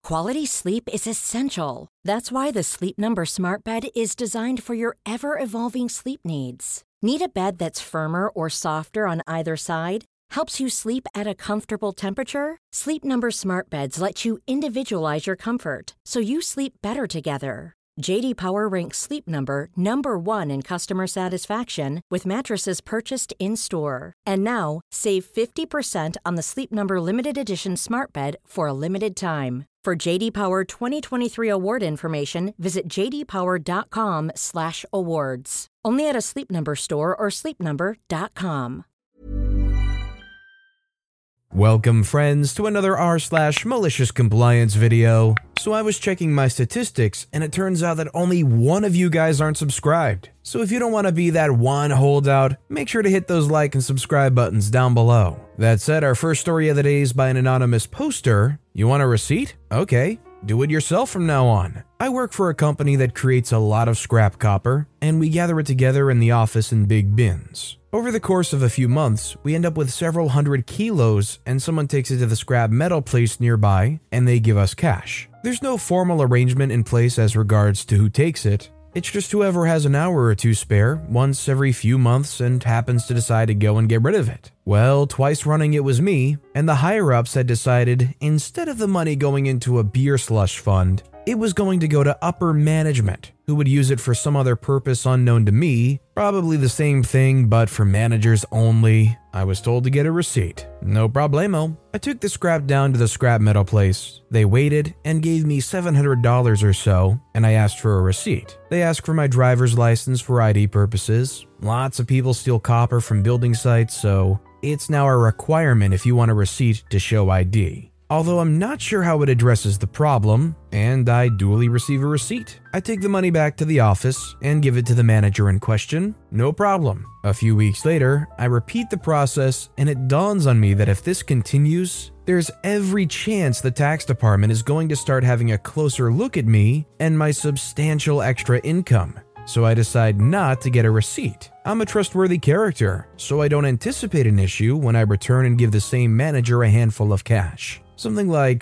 Quality sleep is essential. That's why the Sleep Number Smart Bed is designed for your ever-evolving sleep needs. Need a bed that's firmer or softer on either side? Helps you sleep at a comfortable temperature? Sleep Number Smart Beds let you individualize your comfort, so you sleep better together. J.D. Power ranks Sleep Number number 1 in customer satisfaction with mattresses purchased in-store. And now, save 50% on the Sleep Number Limited Edition Smart Bed for a limited time. For J.D. Power 2023 award information, visit jdpower.com/awards. Only at a Sleep Number store or sleepnumber.com. Welcome, friends, to another r/malicious compliance video. So I was checking my statistics, and it turns out that only one of you guys aren't subscribed. So if you don't want to be that one holdout, make sure to hit those like and subscribe buttons down below. That said, our first story of the day is by an anonymous poster. You want a receipt? Okay. Do it yourself from now on. I work for a company that creates a lot of scrap copper, and we gather it together in the office in big bins. Over the course of a few months, we end up with several hundred kilos, and someone takes it to the scrap metal place nearby, and they give us cash. There's no formal arrangement in place as regards to who takes it. It's just whoever has an hour or two spare once every few months and happens to decide to go and get rid of it. Well, twice running it was me, and the higher-ups had decided instead of the money going into a beer slush fund, it was going to go to upper management, who would use it for some other purpose unknown to me, probably the same thing but for managers only. I was told to get a receipt. No problemo. I took the scrap down to the scrap metal place. They waited and gave me $700 or so, and I asked for a receipt. They asked for my driver's license for ID purposes. Lots of people steal copper from building sites, so it's now a requirement if you want a receipt to show ID. Although I'm not sure how it addresses the problem, and I duly receive a receipt. I take the money back to the office and give it to the manager in question. No problem. A few weeks later, I repeat the process, and it dawns on me that if this continues, there's every chance the tax department is going to start having a closer look at me and my substantial extra income. So I decide not to get a receipt. I'm a trustworthy character, so I don't anticipate an issue when I return and give the same manager a handful of cash. Something like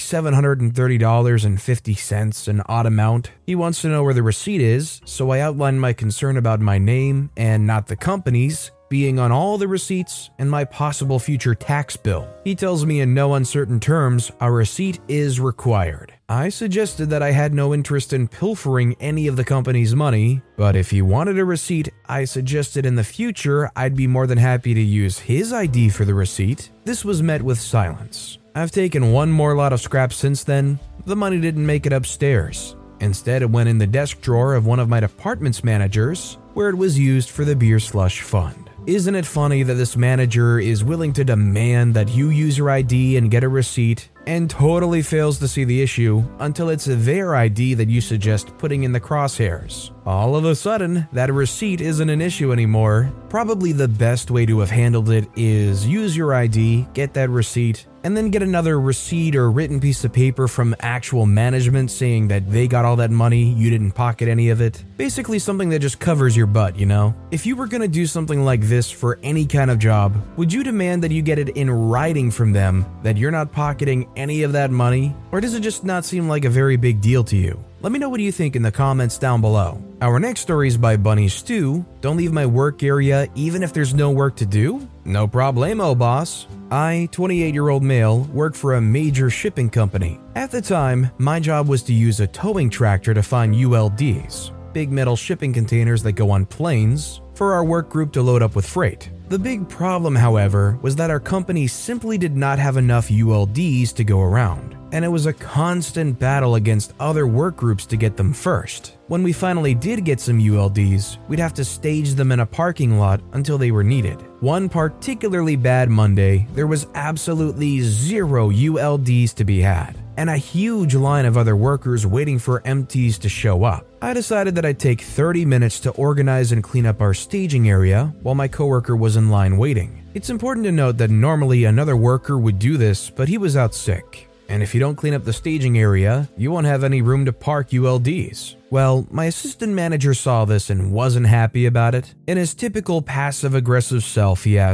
$730.50, an odd amount. He wants to know where the receipt is, so I outline my concern about my name, and not the company's, being on all the receipts and my possible future tax bill. He tells me in no uncertain terms a receipt is required. I suggested that I had no interest in pilfering any of the company's money, but if he wanted a receipt, I suggested in the future I'd be more than happy to use his ID for the receipt. This was met with silence. I've taken one more lot of scrap since then. The money didn't make it upstairs. Instead, it went in the desk drawer of one of my department's managers, where it was used for the beer slush fund. Isn't it funny that this manager is willing to demand that you use your ID and get a receipt, and totally fails to see the issue until it's their ID that you suggest putting in the crosshairs? All of a sudden, that receipt isn't an issue anymore. Probably the best way to have handled it is use your ID, get that receipt, and then get another receipt or written piece of paper from actual management saying that they got all that money, you didn't pocket any of it. Basically something that just covers your butt, you know? If you were gonna do something like this for any kind of job, would you demand that you get it in writing from them that you're not pocketing any of that money? Or does it just not seem like a very big deal to you? Let me know what you think in the comments down below. Our next story is by Bunny Stew. Don't leave my work area even if there's no work to do? No problemo, boss. I, 28-year-old male, work for a major shipping company. At the time, my job was to use a towing tractor to find ULDs, big metal shipping containers that go on planes, for our work group to load up with freight. The big problem, however, was that our company simply did not have enough ULDs to go around, and it was a constant battle against other work groups to get them first. When we finally did get some ULDs, we'd have to stage them in a parking lot until they were needed. One particularly bad Monday, there was absolutely zero ULDs to be had, and a huge line of other workers waiting for empties to show up. I decided that I'd take 30 minutes to organize and clean up our staging area while my coworker was in line waiting. It's important to note that normally another worker would do this, but he was out sick. And if you don't clean up the staging area, you won't have any room to park ULDs. Well, my assistant manager saw this and wasn't happy about it. In his typical passive-aggressive self, he asked,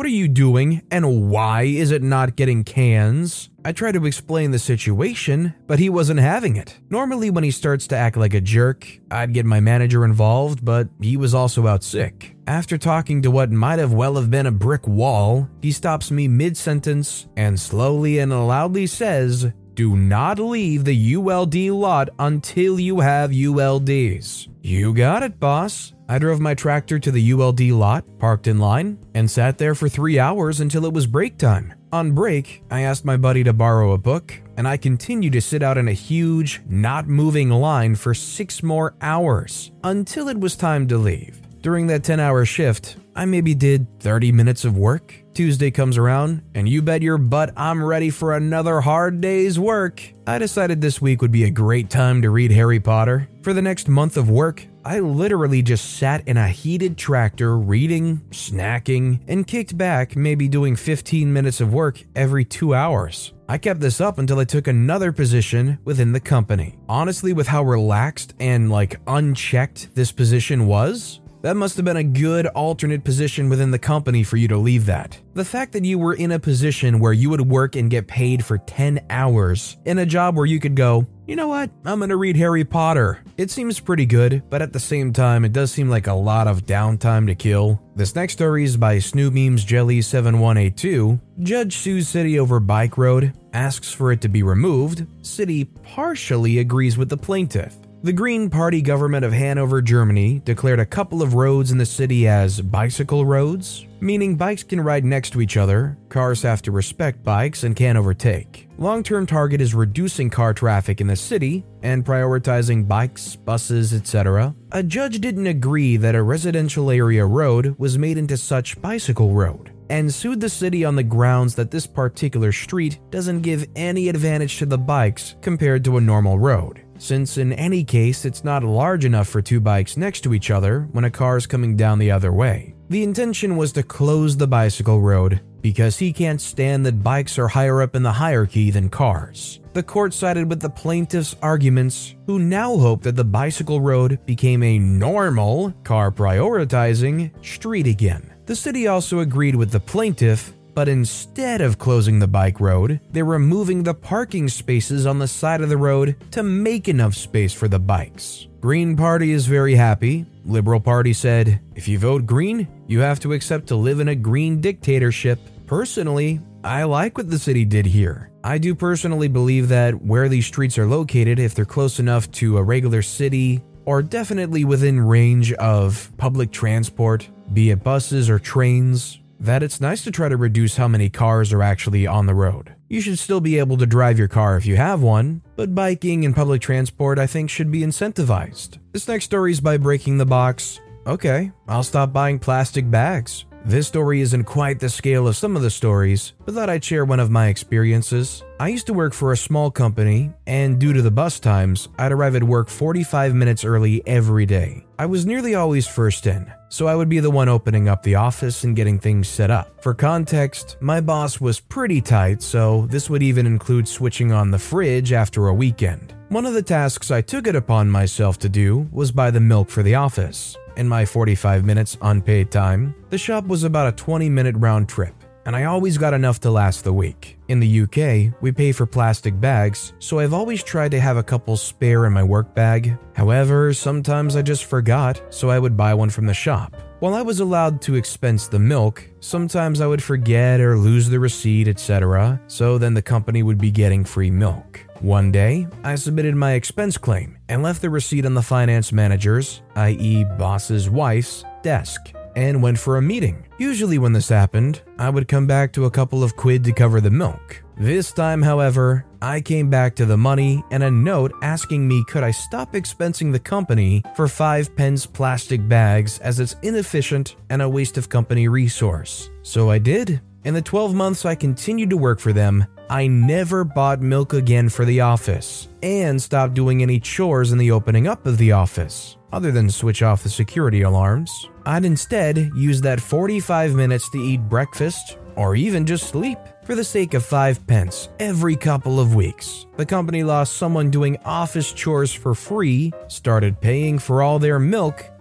What are you doing, and why is it not getting cans? I tried to explain the situation, but he wasn't having it. Normally when he starts to act like a jerk, I'd get my manager involved, but he was also out sick. After talking to what might have been a brick wall, he stops me mid-sentence and slowly and loudly says, "Do not leave the ULD lot until you have ULDs." You got it, boss. I drove my tractor to the ULD lot, parked in line, and sat there for 3 hours until it was break time. On break, I asked my buddy to borrow a book, and I continued to sit out in a huge, not moving line for 6 more hours until it was time to leave. During that 10-hour shift, I maybe did 30 minutes of work. Tuesday comes around, and you bet your butt I'm ready for another hard day's work. I decided this week would be a great time to read Harry Potter. For the next month of work, I literally just sat in a heated tractor reading, snacking, and kicked back, maybe doing 15 minutes of work every 2 hours. I kept this up until I took another position within the company. Honestly, with how relaxed and unchecked this position was, that must have been a good alternate position within the company for you to leave that. The fact that you were in a position where you would work and get paid for 10 hours in a job where you could go, you know what, I'm gonna read Harry Potter. It seems pretty good, but at the same time, it does seem like a lot of downtime to kill. This next story is by Snoobmemes Jelly 7182. Judge sues city over bike road, asks for it to be removed. City partially agrees with the plaintiff. The Green Party government of Hanover, Germany, declared a couple of roads in the city as bicycle roads, meaning bikes can ride next to each other, cars have to respect bikes and can't overtake. Long-term target is reducing car traffic in the city and prioritizing bikes, buses, etc. A judge didn't agree that a residential area road was made into such bicycle road, and sued the city on the grounds that this particular street doesn't give any advantage to the bikes compared to a normal road, since in any case it's not large enough for 2 bikes next to each other when a car is coming down the other way. The intention was to close the bicycle road because he can't stand that bikes are higher up in the hierarchy than cars. The court sided with the plaintiff's arguments, who now hope that the bicycle road became a normal, car prioritizing street again. The city also agreed with the plaintiff, but instead of closing the bike road, they're removing the parking spaces on the side of the road to make enough space for the bikes. Green Party is very happy. Liberal Party said, if you vote green, you have to accept to live in a green dictatorship. Personally, I like what the city did here. I do personally believe that where these streets are located, if they're close enough to a regular city, or definitely within range of public transport, be it buses or trains, that it's nice to try to reduce how many cars are actually on the road. You should still be able to drive your car if you have one, but biking and public transport I think should be incentivized. This next story is by Breaking the Box. Okay, I'll stop buying plastic bags. This story isn't quite the scale of some of the stories, but thought I'd share one of my experiences. I used to work for a small company, and due to the bus times, I'd arrive at work 45 minutes early every day. I was nearly always first in, so I would be the one opening up the office and getting things set up. For context, my boss was pretty tight, so this would even include switching on the fridge after a weekend. One of the tasks I took it upon myself to do was buy the milk for the office. In my 45 minutes unpaid time, the shop was about a 20-minute round trip, and I always got enough to last the week. In the UK, we pay for plastic bags, so I've always tried to have a couple spare in my work bag. However, sometimes I just forgot, so I would buy one from the shop. While I was allowed to expense the milk, sometimes I would forget or lose the receipt, etc., so then the company would be getting free milk. One day, I submitted my expense claim and left the receipt on the finance manager's, i.e. boss's wife's, desk, and went for a meeting. Usually when this happened, I would come back to a couple of quid to cover the milk. This time, however, I came back to the money and a note asking me could I stop expensing the company for 5 pence plastic bags as it's inefficient and a waste of company resource. So I did. In the 12 months I continued to work for them, I never bought milk again for the office and stopped doing any chores in the opening up of the office, other than switch off the security alarms. I'd instead use that 45 minutes to eat breakfast or even just sleep for the sake of 5 pence every couple of weeks. The company lost someone doing office chores for free, started paying for all their milk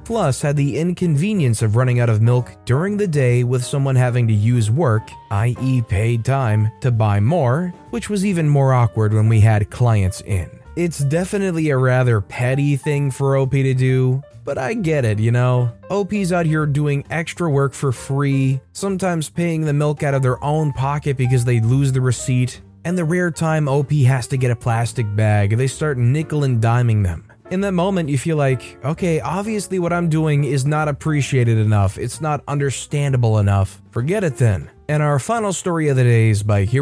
plus had the inconvenience of running out of milk during the day with someone having to use work, i.e. paid time, to buy more, which was even more awkward when we had clients in. It's definitely a rather petty thing for OP to do, but I get it, you know? OP's out here doing extra work for free, sometimes paying the milk out of their own pocket because they lose the receipt, and the rare time OP has to get a plastic bag, they start nickel and diming them. In that moment, you feel like, okay, obviously what I'm doing is not appreciated enough, it's not understandable enough, forget it then. And our final story of the day is by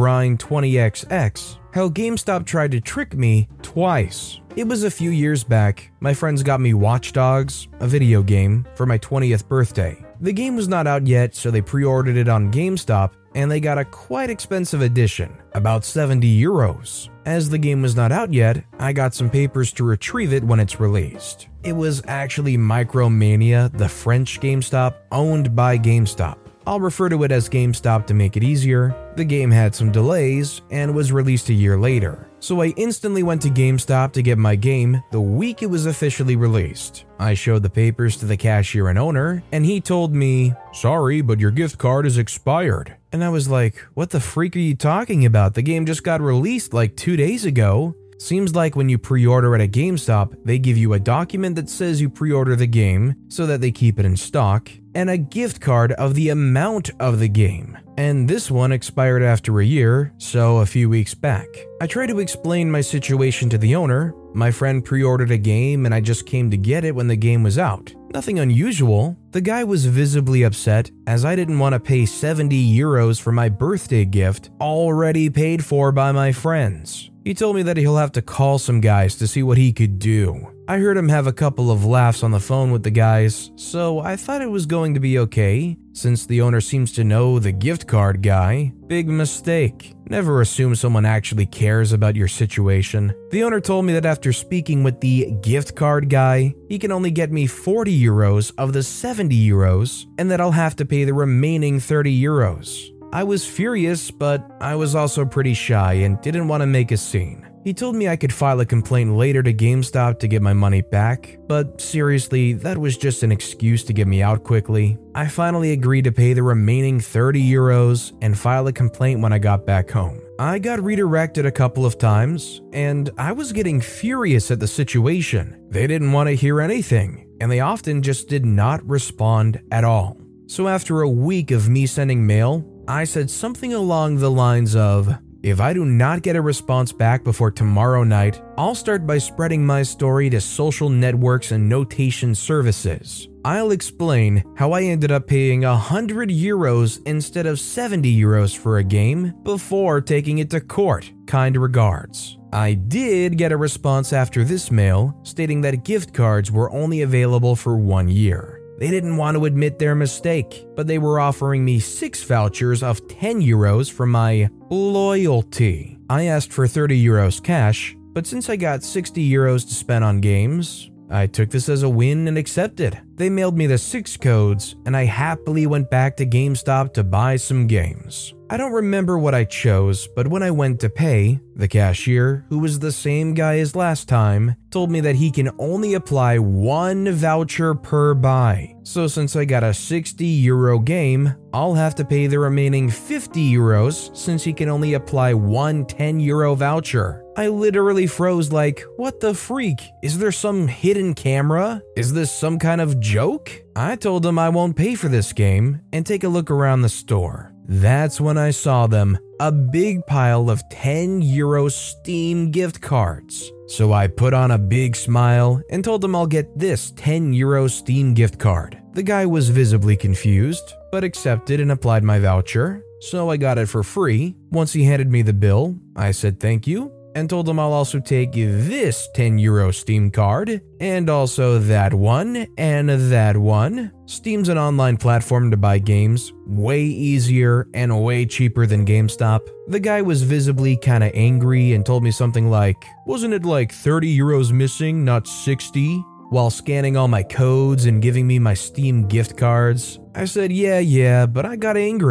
HeroBrine20XX, how GameStop tried to trick me twice. It was a few years back, my friends got me Watch Dogs, a video game, for my 20th birthday. The game was not out yet, so they pre-ordered it on GameStop, and they got a quite expensive edition, about 70 euros. As the game was not out yet, I got some papers to retrieve it when it's released. It was actually Micromania, the French GameStop, owned by GameStop. I'll refer to it as GameStop to make it easier. The game had some delays and was released a year later, so I instantly went to GameStop to get my game the week it was officially released. I showed the papers to the cashier and owner, and he told me, "Sorry, but your gift card is expired." And I was like, what the freak are you talking about? The game just got released like 2 days ago. Seems like when you pre-order at a GameStop, they give you a document that says you pre-order the game so that they keep it in stock, and a gift card of the amount of the game. And this one expired after a year, so a few weeks back. I tried to explain my situation to the owner. My friend pre-ordered a game and I just came to get it when the game was out. Nothing unusual. The guy was visibly upset as I didn't want to pay 70 euros for my birthday gift, already paid for by my friends. He told me that he'll have to call some guys to see what he could do. I heard him have a couple of laughs on the phone with the guys, so I thought it was going to be okay, since the owner seems to know the gift card guy. Big mistake. Never assume someone actually cares about your situation. The owner told me that after speaking with the gift card guy, he can only get me 40 euros of the 70 euros, and that I'll have to pay the remaining 30 euros. I was furious, but I was also pretty shy and didn't want to make a scene. He told me I could file a complaint later to GameStop to get my money back, but seriously, that was just an excuse to get me out quickly. I finally agreed to pay the remaining 30 euros and file a complaint when I got back home. I got redirected a couple of times, and I was getting furious at the situation. They didn't want to hear anything, and they often just did not respond at all. So after a week of me sending mail, I said something along the lines of, if I do not get a response back before tomorrow night, I'll start by spreading my story to social networks and notation services. I'll explain how I ended up paying 100 euros instead of 70 euros for a game before taking it to court. Kind regards. I did get a response after this mail stating that gift cards were only available for 1 year. They didn't want to admit their mistake, but they were offering me 6 vouchers of 10 euros for my loyalty. I asked for 30 euros cash, but since I got 60 euros to spend on games, I took this as a win and accepted. They mailed me the 6 codes, and I happily went back to GameStop to buy some games. I don't remember what I chose, but when I went to pay, the cashier, who was the same guy as last time, told me that he can only apply 1 voucher per buy. So since I got a 60 euro game, I'll have to pay the remaining 50 euros since he can only apply 1 10 euro voucher. I literally froze like, what the freak? Is there some hidden camera? Is this some kind of joke? I told him I won't pay for this game and take a look around the store. That's when I saw them, a big pile of 10 euro Steam gift cards. So I put on a big smile and told him I'll get this 10 euro Steam gift card. The guy was visibly confused, but accepted and applied my voucher, so I got it for free. Once he handed me the bill, I said thank you and told him I'll also take this 10 euro Steam card, and also that one, and that one. Steam's an online platform to buy games, way easier and way cheaper than GameStop. The guy was visibly kinda angry and told me something like, wasn't it like 30 euros missing, not 60? While scanning all my codes and giving me my Steam gift cards. I said, yeah, but I got angry.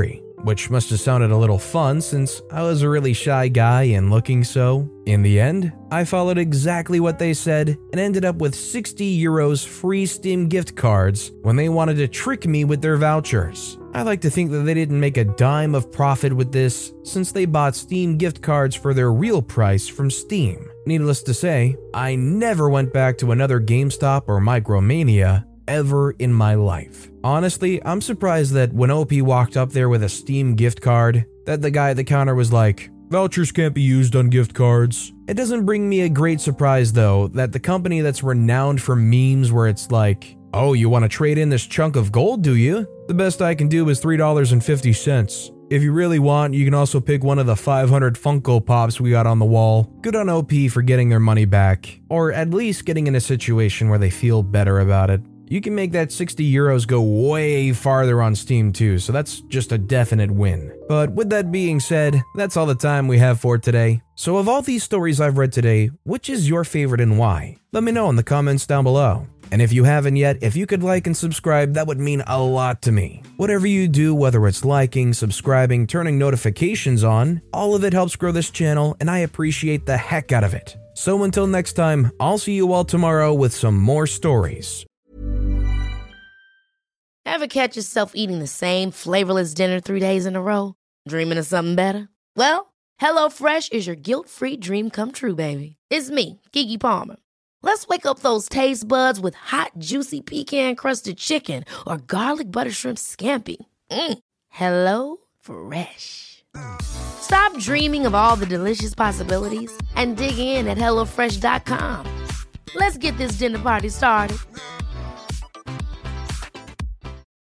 which must have sounded a little fun since I was a really shy guy and looking so. In the end, I followed exactly what they said and ended up with 60 euros free Steam gift cards when they wanted to trick me with their vouchers. I like to think that they didn't make a dime of profit with this since they bought Steam gift cards for their real price from Steam. Needless to say, I never went back to another GameStop or Micromania ever in my life. Honestly, I'm surprised that when OP walked up there with a Steam gift card, that the guy at the counter was like, "Vouchers can't be used on gift cards." It doesn't bring me a great surprise though that the company that's renowned for memes where it's like, "Oh, you want to trade in this chunk of gold, do you? The best I can do is $3.50. If you really want, you can also pick one of the 500 Funko Pops we got on the wall." Good on OP for getting their money back, or at least getting in a situation where they feel better about it. You can make that 60 euros go way farther on Steam too, so that's just a definite win. But with that being said, that's all the time we have for today. So of all these stories I've read today, which is your favorite and why? Let me know in the comments down below. And if you haven't yet, if you could like and subscribe, that would mean a lot to me. Whatever you do, whether it's liking, subscribing, turning notifications on, all of it helps grow this channel and I appreciate the heck out of it. So until next time, I'll see you all tomorrow with some more stories. Ever catch yourself eating the same flavorless dinner 3 days in a row? Dreaming of something better? Well, HelloFresh is your guilt-free dream come true, baby. It's me, Keke Palmer. Let's wake up those taste buds with hot, juicy pecan-crusted chicken or garlic butter shrimp scampi. Hello Fresh. Stop dreaming of all the delicious possibilities and dig in at HelloFresh.com. Let's get this dinner party started.